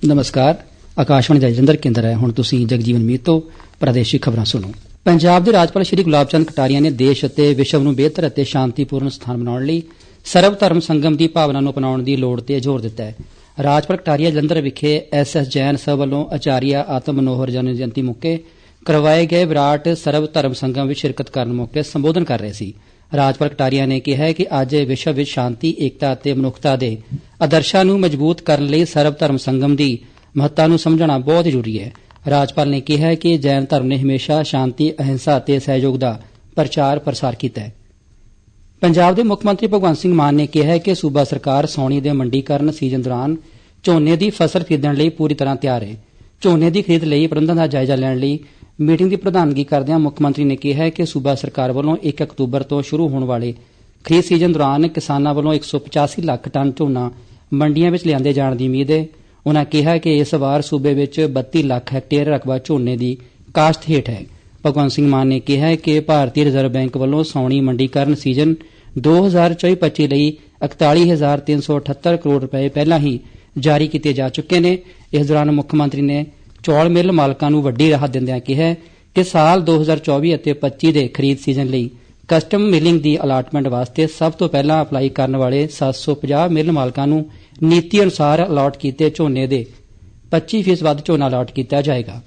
ਨਮਸਕਾਰ। ਆਕਾਸ਼ਵਾਣੀ ਦਾ ਜਲੰਧਰ ਕੇਂਦਰ ਹੈ। ਹੁਣ ਤੁਸੀਂ ਜਗਜੀਵਨ ਮੀਤ ਤੋਂ ਪ੍ਰਾਦੇਸ਼ਿਕ ਖਬਰਾਂ ਸੁਣੋ। ਪੰਜਾਬ ਦੇ ਰਾਜਪਾਲ ਸ਼੍ਰੀ ਗੁਲਾਬ ਚੰਦ ਕਟਾਰੀਆ ਨੇ ਦੇਸ਼ ਅਤੇ ਵਿਸ਼ਵ ਨੂੰ ਬਿਹਤਰ ਅਤੇ ਸ਼ਾਂਤੀਪੂਰਨ ਸਥਾਨ ਬਣਾਉਣ ਲਈ ਸਰਬ ਧਰਮ ਸੰਗਮ ਦੀ ਭਾਵਨਾ ਨੂੰ ਅਪਣਾਉਣ ਦੀ ਲੋੜ ਤੇ ਜ਼ੋਰ ਦਿੱਤਾ ਹੈ। ਰਾਜਪਾਲ ਕਟਾਰੀਆ ਜਲੰਧਰ ਵਿਖੇ SS ਜੈਨ ਸਭਾ ਵੱਲੋਂ ਆਚਾਰੀਆ ਆਤਮ ਮਨੋਹਰ ਜਨਮ ਜਯੰਤੀ ਮੌਕੇ ਕਰਵਾਏ ਗਏ ਵਿਰਾਟ ਸਰਬ ਧਰਮ ਸੰਗਮ ਵਿੱਚ ਸ਼ਿਰਕਤ ਕਰਨ ਮੌਕੇ ਸੰਬੋਧਨ ਕਰ ਰਹੇ ਸੀ। ਰਾਜਪਾਲ ਕਟਾਰੀਆ ਨੇ ਕਿਹਾ ਕਿ ਅੱਜ ਵਿਸ਼ਵ ਵਿੱਚ ਸ਼ਾਂਤੀ, ਏਕਤਾ ਅਤੇ ਮਨੁੱਖਤਾ ਦੇ ਆਦਰਸ਼ਾਂ ਨੂੰ ਮਜ਼ਬੂਤ ਕਰਨ ਲਈ ਸਰਬ ਧਰਮ ਸੰਗਮ ਦੀ ਮਹੱਤਤਾ ਨੂੰ ਸਮਝਣਾ ਬਹੁਤ ਜ਼ਰੂਰੀ ਹੈ। ਰਾਜਪਾਲ ਨੇ ਕਿਹਾ ਕਿ ਜੈਨ ਧਰਮ ਨੇ ਹਮੇਸ਼ਾ ਸ਼ਾਂਤੀ, ਅਹਿੰਸਾ ਅਤੇ ਸਹਿਯੋਗ ਦਾ ਪ੍ਰਚਾਰ ਪ੍ਰਸਾਰ ਕੀਤਾ ਹੈ। ਪੰਜਾਬ ਦੇ ਮੁੱਖ ਮੰਤਰੀ ਭਗਵੰਤ ਸਿੰਘ ਮਾਨ ਨੇ ਕਿਹਾ ਕਿ ਸੂਬਾ ਸਰਕਾਰ ਸਾਉਣੀ ਦੇ ਮੰਡੀਕਰਨ ਸੀਜ਼ਨ ਦੌਰਾਨ ਝੋਨੇ ਦੀ ਫਸਲ ਖਰੀਦਣ ਲਈ ਪੂਰੀ ਤਰ੍ਹਾਂ ਤਿਆਰ ਹੈ। ਝੋਨੇ ਦੀ ਖਰੀਦ ਲਈ ਪ੍ਰਬੰਧਾਂ ਦਾ ਜਾਇਜ਼ਾ ਲੈਣ ਲਈ ਮੀਟਿੰਗ ਦੀ ਪ੍ਰਧਾਨਗੀ ਕਰਦਿਆਂ ਮੁੱਖ ਮੰਤਰੀ ਨੇ ਕਿਹਾ ਕਿ ਸੂਬਾ ਸਰਕਾਰ ਵੱਲੋਂ 1 ਅਕਤੂਬਰ ਤੋਂ ਸ਼ੁਰੂ ਹੋਣ ਵਾਲੇ ਖਰੀਦ ਸੀਜ਼ਨ ਦੌਰਾਨ ਕਿਸਾਨਾਂ ਵੱਲੋਂ 185 ਲੱਖ ਟਨ ਝੋਨਾ ਮੰਡੀਆਂ ਵਿੱਚ ਲਿਆਂਦੇ ਜਾਣ ਦੀ ਉਮੀਦ ਹੈ। ਉਨ੍ਹਾਂ ਕਿਹਾ ਕਿ ਇਸ ਵਾਰ ਸੂਬੇ ਵਿੱਚ 32 ਲੱਖ ਹੈਕਟੇਅਰ ਰਕਬਾ ਝੋਨੇ ਦੀ ਕਾਸ਼ਤ ਹੇਠ ਹੈ। ਭਗਵੰਤ ਸਿੰਘ ਮਾਨ ਨੇ ਕਿਹਾ ਕਿ ਭਾਰਤੀ ਰਿਜ਼ਰਵ ਬੈਂਕ ਵੱਲੋਂ ਸਾਉਣੀ ਮੰਡੀਕਰਨ ਸੀਜ਼ਨ 2024-25 ਲਈ 41,378 ਕਰੋੜ ਰੁਪਏ ਪਹਿਲਾਂ ਹੀ ਜਾਰੀ ਕੀਤੇ ਜਾ ਚੁੱਕੇ ਨੇ। ਇਸ ਦੌਰਾਨ ਮੁੱਖ ਮੰਤਰੀ ਨੇ ਚੌਲ ਮਿੱਲ ਮਾਲਕਾਂ ਨੂੰ ਵੱਡੀ ਰਾਹਤ ਦਿੰਦਿਆਂ ਕਿਹਾ ਕਿ ਸਾਲ 2024 ਅਤੇ 25 ਦੇ ਖਰੀਦ ਸੀਜ਼ਨ ਲਈ ਕਸਟਮ ਮਿਲਿੰਗ ਦੀ ਅਲਾਟਮੈਂਟ ਵਾਸਤੇ ਸਭ ਤੋਂ ਪਹਿਲਾਂ ਅਪਲਾਈ ਕਰਨ ਵਾਲੇ 750 ਮਿੱਲ ਮਾਲਕਾਂ ਨੂੰ ਨੀਤੀ ਅਨੁਸਾਰ ਅਲਾਟ ਕੀਤੇ ਝੋਨੇ ਦੇ 25% ਵੱਧ ਝੋਨਾ ਅਲਾਟ ਕੀਤਾ ਜਾਏਗਾ।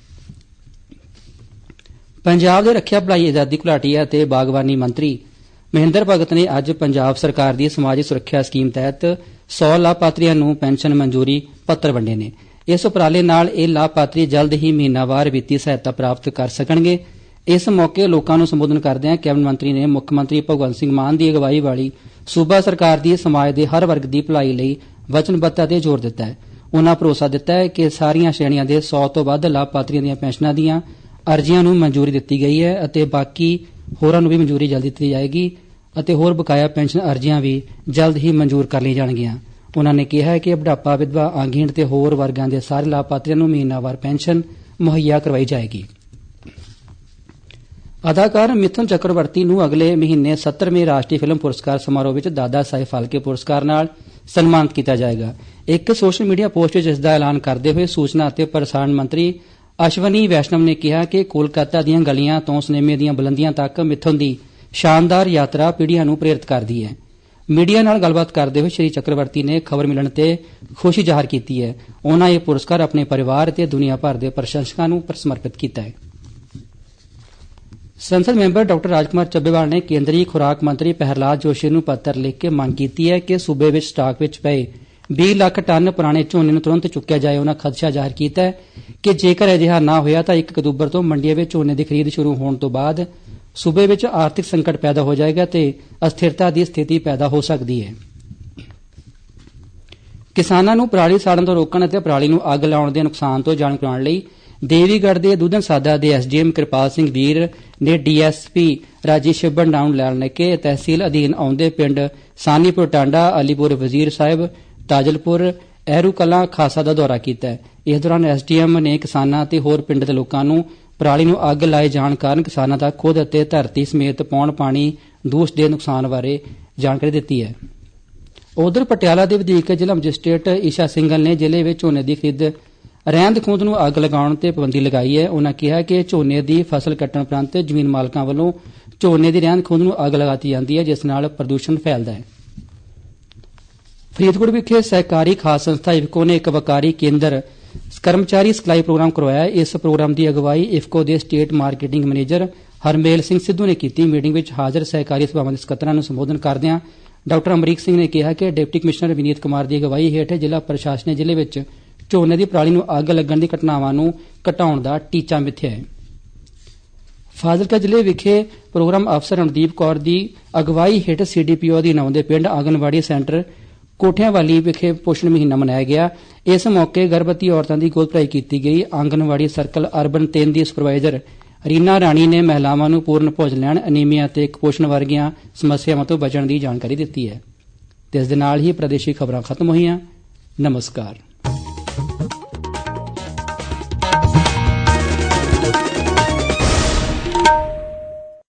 ਪੰਜਾਬ ਦੇ ਰੱਖਿਆ, ਭਲਾਈ, ਆਜ਼ਾਦੀ ਘੁਲਾਟੀਆ ਅਤੇ ਬਾਗਬਾਨੀ ਮੰਤਰੀ ਮਹਿੰਦਰ ਭਗਤ ਨੇ ਅੱਜ ਪੰਜਾਬ ਸਰਕਾਰ ਦੀ ਸਮਾਜਿਕ ਸੁਰੱਖਿਆ ਸਕੀਮ ਤਹਿਤ 100 ਲਾਭਪਾਤਰੀਆਂ ਨੂੰ ਪੈਨਸ਼ਨ ਮਨਜ਼ੂਰੀ ਪੱਤਰ ਵੰਡੇ ਨੇ। ਇਸ ਉਪਰਾਲੇ ਨਾਲ ਇਹ ਲਾਭਪਾਤਰੀ ਜਲਦ ਹੀ ਮਹੀਨਾਵਾਰ ਵਿੱਤੀ ਸਹਾਇਤਾ ਪ੍ਰਾਪਤ ਕਰ ਸਕਣਗੇ। ਇਸ ਮੌਕੇ ਲੋਕਾਂ ਨੂੰ ਸੰਬੋਧਨ ਕਰਦਿਆਂ ਕੈਬਨਿਟ ਮੰਤਰੀ ਨੇ ਮੁੱਖ ਮੰਤਰੀ ਭਗਵੰਤ ਸਿੰਘ ਮਾਨ ਦੀ ਅਗਵਾਈ ਵਾਲੀ ਸੂਬਾ ਸਰਕਾਰ ਦੀ ਸਮਾਜ ਦੇ ਹਰ ਵਰਗ ਦੀ ਭਲਾਈ ਲਈ ਵਚਨਬੱਧਤਾ ਤੇ ਜ਼ੋਰ ਦਿੱਤਾ ਹੈ। ਉਨ੍ਹਾਂ ਭਰੋਸਾ ਦਿੱਤਾ ਹੈ ਕਿ ਸਾਰੀਆਂ ਸ਼੍ਰੇਣੀਆਂ ਦੇ 100 ਤੋਂ ਵੱਧ ਲਾਭਪਾਤਰੀਆਂ ਦੀਆਂ ਪੈਨਸ਼ਨਾਂ ਦੀਆਂ ਅਰਜ਼ੀਆਂ ਨੂੰ ਮਨਜ਼ੂਰੀ ਦਿੱਤੀ ਗਈ ਹੈ ਅਤੇ ਬਾਕੀ ਹੋਰਾਂ ਨੂੰ ਵੀ ਮਨਜ਼ੂਰੀ ਜਲਦ ਦਿੱਤੀ ਜਾਏਗੀ ਅਤੇ ਹੋਰ ਬਕਾਇਆ ਪੈਨਸ਼ਨ ਅਰਜ਼ੀਆਂ ਵੀ ਜਲਦ ਹੀ ਮਨਜ਼ੂਰ ਕਰ ਲਈਆਂ ਜਾਣਗੀਆਂ। ਉਨ੍ਹਾਂ ਨੇ ਕਿਹਾ ਕਿ ਬੁਢਾਪਾ, ਵਿਧਵਾ, ਅੰਗਹੀਣ ਤੇ ਹੋਰ ਵਰਗਾਂ ਦੇ ਸਾਰੇ ਲਾਭਪਾਤਰੀਆਂ ਨੂੰ ਮਹੀਨਾਵਾਰ ਪੈਨਸ਼ਨ ਮੁਹੱਈਆ ਕਰਵਾਈ ਜਾਏਗੀ। ਅਦਾਕਾਰ ਮਿਥੁਨ ਚੱਕਰਵਰਤੀ ਨੂੰ ਅਗਲੇ ਮਹੀਨੇ 70ਵੇਂ ਰਾਸ਼ਟਰੀ ਫਿਲਮ ਪੁਰਸਕਾਰ ਸਮਾਰੋਹ ਵਿੱਚ ਦਾਦਾ ਸਾਹਿਬ ਫਾਲਕੇ ਪੁਰਸਕਾਰ ਨਾਲ ਸਨਮਾਨਿਤ ਕੀਤਾ ਜਾਏਗਾ। ਇੱਕ ਸੋਸ਼ਲ ਮੀਡੀਆ ਪੋਸਟ ਵਿੱਚ ਇਸ ਦਾ ਐਲਾਨ ਕਰਦੇ ਹੋਏ ਸੂਚਨਾ ਅਤੇ ਪ੍ਰਸਾਰਣ ਮੰਤਰੀ ਅਸ਼ਵਨੀ ਵੈਸ਼ਨਵ ਨੇ ਕਿਹਾ ਕਿ ਕੋਲਕਾਤਾ ਦੀਆਂ ਗਲੀਆਂ ਤੋਂ ਸਿਨੇਮੇ ਦੀਆਂ ਬੁਲੰਦੀਆਂ ਤੱਕ ਮਿਥੁਨ ਦੀ ਸ਼ਾਨਦਾਰ ਯਾਤਰਾ ਪੀੜ੍ਹੀਆਂ ਨੂੰ ਪ੍ਰੇਰਿਤ ਕਰਦੀ ਹੈ। ਮੀਡੀਆ ਨਾਲ ਗੱਲਬਾਤ ਕਰਦੇ ਹੋਏ ਸ਼੍ਰੀ ਚੱਕਰਵਰਤੀ ਨੇ ਖਬਰ ਮਿਲਣ ਤੇ ਖੁਸ਼ੀ ਜ਼ਾਹਰ ਕੀਤੀ ਹੈ। ਉਨ੍ਹਾਂ ਇਹ ਪੁਰਸਕਾਰ ਆਪਣੇ ਪਰਿਵਾਰ ਅਤੇ ਦੁਨੀਆ ਭਰ ਦੇ ਪ੍ਰਸ਼ੰਸਕਾਂ ਨੂੰ ਸਮਰਪਿਤ ਕੀਤਾ ਹੈ। ਸੰਸਦ ਮੈਂਬਰ ਡਾ ਰਾਜਕੁਮਾਰ ਚੱਬੇਵਾਲ ਨੇ ਕੇਂਦਰੀ ਖੁਰਾਕ ਮੰਤਰੀ ਪ੍ਰਹਿਲਾਦ ਜੋਸ਼ੀ ਨੂੰ ਪੱਤਰ ਲਿਖ ਕੇ ਮੰਗ ਕੀਤੀ ਹੈ ਕਿ ਸੂਬੇ ਵਿੱਚ ਸਟਾਕ ਵਿੱਚ ਪਏ 20 ਲੱਖ ਟਨ ਪੁਰਾਣੇ ਝੋਨੇ ਨੂੰ ਤੁਰੰਤ ਚੁੱਕਿਆ ਜਾਏ। ਉਨ੍ਹਾਂ ਖਦਸ਼ਾ ਜ਼ਾਹਰ ਕੀਤਾ ਹੈ ਕਿ ਜੇਕਰ ਅਜਿਹਾ ਨਾ ਹੋਇਆ ਤਾਂ 1 ਅਕਤੂਬਰ ਤੋਂ ਮੰਡੀਆਂ ਵਿੱਚ ਝੋਨੇ ਦੀ ਖਰੀਦ ਸ਼ੁਰੂ ਹੋਣ ਤੋਂ ਬਾਅਦ ਸੂਬੇ ਵਿੱਚ ਆਰਥਿਕ ਸੰਕਟ ਪੈਦਾ ਹੋ ਜਾਏਗਾ ਤੇ ਅਸਥਿਰਤਾ ਦੀ ਸਥਿਤੀ ਪੈਦਾ ਹੋ ਸਕਦੀ ਹੈ। ਕਿਸਾਨਾਂ ਨੂੰ ਪਰਾਲੀ ਸਾੜਨ ਤੋਂ ਰੋਕਣ ਅਤੇ ਪਰਾਲੀ ਨੂੰ ਅੱਗ ਲਾਉਣ ਦੇ ਨੁਕਸਾਨ ਤੋਂ ਜਾਣੂ ਕਰਾਉਣ ਲਈ ਦੇਵੀਗੜ੍ਹ ਦੇ ਦੁਧਨ ਸਾਦਾ ਦੇ SDM ਕਿਰਪਾਲ ਸਿੰਘ ਵੀਰ ਨੇ DSP ਰਾਜੇਸ਼ ਬੰਡਾਉਣ ਲੈ ਕੇ ਤਹਿਸੀਲ ਅਧੀਨ ਆਉਂਦੇ ਪਿੰਡ ਸਾਨੀਪੁਰ ਟਾਂਡਾ, ਅਲੀਪੁਰ ਵਜ਼ੀਰ ਸਾਹਿਬ, ਤਾਜਲਪੁਰ, ਐਰੂ ਕਲਾਂ, ਖਾਸਾ ਦਾ ਦੌਰਾ ਕੀਤਾ। ਇਸ ਦੌਰਾਨ SDM ਨੇ ਕਿਸਾਨਾਂ ਅਤੇ ਹੋਰ ਪਿੰਡ ਦੇ ਲੋਕਾਂ ਨੂੰ ਪਰਾਲੀ ਨੂੰ ਅੱਗ ਲਾਏ ਜਾਣ ਕਾਰਨ ਕਿਸਾਨਾਂ ਦਾ ਖੁਦ ਅਤੇ ਧਰਤੀ ਸਮੇਤ ਪੌਣ ਪਾਣੀ ਦੂਸ਼ ਦੇ ਨੁਕਸਾਨ ਬਾਰੇ ਜਾਣਕਾਰੀ ਦਿੱਤੀ ਹੈ। ਉਧਰ ਪਟਿਆਲਾ ਦੇ ਵਧੀਕ ਜ਼ਿਲ੍ਹਾ ਮੈਜਿਸਟ੍ਰੇਟ ਈਸ਼ਾ ਸਿੰਘਲ ਨੇ ਜ਼ਿਲ੍ਹੇ ਵਿੱਚ ਝੋਨੇ ਦੀ ਖਰੀਦ ਰਹਿੰਦ ਖੂੰਹਦ ਨੂੰ ਅੱਗ ਲਗਾਉਣ ਤੇ ਪਾਬੰਦੀ ਲਗਾਈ ਹੈ। ਉਨ੍ਹਾਂ ਕਿਹਾ ਕਿ ਝੋਨੇ ਦੀ ਫਸਲ ਕੱਟਣ ਉਪਰੰਤ ਜ਼ਮੀਨ ਮਾਲਕਾਂ ਵੱਲੋਂ ਝੋਨੇ ਦੀ ਰਹਿੰਦ ਖੂੰਹਦ ਨੂੰ ਅੱਗ ਲਗਾਤੀ ਜਾਂਦੀ ਹੈ, ਜਿਸ ਨਾਲ ਪ੍ਰਦੂਸ਼ਣ ਫੈਲਦਾ ਹੈ। ਫਰੀਦਕੋਟ ਵਿਖੇ ਸਹਿਕਾਰੀ ਖਾਸ ਸੰਸਥਾ ਇਫਕੋ ਨੇ ਇੱਕ ਵਕਾਰੀ ਕੇਂਦਰ ਕਰਮਚਾਰੀ ਸਿਖਲਾਈ ਪ੍ਰੋਗਰਾਮ ਕਰਵਾਇਆ। ਇਸ ਪ੍ਰੋਗਰਾਮ ਦੀ ਅਗਵਾਈ ਇਫਕੋ ਦੇ state marketing manager Harmel Singh Sidhu ਨੇ ਕੀਤੀ। ਮੀਟਿੰਗ ਵਿੱਚ ਹਾਜ਼ਰ ਸਹਿਕਾਰੀ ਸਭਾਵਾਂ ਦੇ ਸਕੱਤਰਾਂ ਨੂੰ ਸੰਬੋਧਨ ਕਰਦਿਆਂ ਡਾ ਅਮਰੀਕ ਸਿੰਘ ਨੇ ਕਿਹਾ ਕਿ ਡਿਪਟੀ ਕਮਿਸ਼ਨਰ ਵਿਨੀਤ ਕੁਮਾਰ ਦੀ ਅਗਵਾਈ ਹੇਠ ਜ਼ਿਲ੍ਹਾ ਪ੍ਰਸ਼ਾਸਨ ਨੇ ਜ਼ਿਲ੍ਹੇ ਵਿੱਚ ਝੋਨੇ ਦੀ ਪਰਾਲੀ ਨੂੰ ਅੱਗ ਲੱਗਣ ਦੀ ਘਟਨਾਵਾਂ ਨੂੰ ਘਟਾਉਣ ਦਾ ਟੀਚਾ ਮਿੱਥਿਆ ਹੈ। ਫਾਜ਼ਿਲਕਾ ਜ਼ਿਲ੍ਹੇ ਵਿਖੇ ਪ੍ਰੋਗਰਾਮ ਅਫਸਰ ਰਣਦੀਪ ਕੌਰ ਦੀ ਅਗਵਾਈ ਹੇਠ CDPO ਅਧੀਨ ਆਉਂਦੇ ਪਿੰਡ ਆਂਗਨਵਾੜੀ ਸੈਂਟਰ ਕੋਠਿਆਂਵਾਲੀ ਵਿਖੇ ਪੋਸ਼ਣ ਮਹੀਨਾ ਮਨਾਇਆ ਗਿਆ। ਇਸ ਮੌਕੇ ਗਰਭਵਤੀ ਔਰਤਾਂ ਦੀ ਗੋਦ ਭਰਾਈ ਕੀਤੀ ਗਈ। ਆਂਗਨਵਾੜੀ ਸਰਕਲ ਅਰਬਨ 3 ਦੀ ਸੁਪਰਵਾਈਜ਼ਰ ਰੀਨਾ ਰਾਣੀ ਨੇ ਮਹਿਲਾਵਾਂ ਨੂੰ ਪੂਰਨ ਭੋਜਨ ਲੈਣ, ਅਨੀਮੀਆ ਅਤੇ ਕੁਪੋਸ਼ਣ ਵਰਗੀਆਂ ਸਮੱਸਿਆਵਾਂ ਤੋਂ ਬਚਣ ਦੀ ਜਾਣਕਾਰੀ ਦਿੱਤੀ ਹੈ। ਤੇ ਇਸ ਦੇ ਨਾਲ ਹੀ ਪ੍ਰਾਦੇਸ਼ਿਕ ਖਬਰਾਂ ਖਤਮ ਹੋਈਆਂ। ਨਮਸਕਾਰ।